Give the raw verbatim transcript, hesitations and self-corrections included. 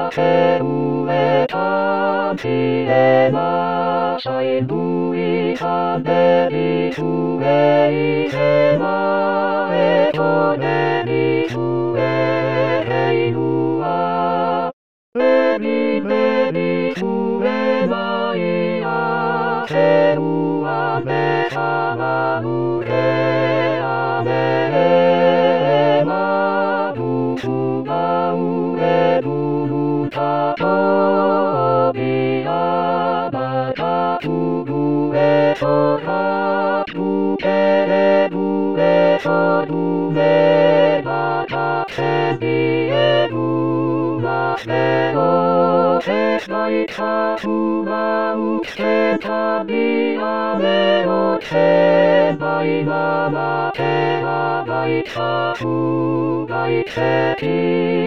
手植えたちへまさいぶいたべりつえいてまえとべりつえいるわべりべりつえまいあてうわべたまうれあべまぶつばうえぶるたとびあばたつぶえとかぶけれぶえとぶめばたせびえるませおせさいたつばうけたびあめおせばいままてあばいたつばいせき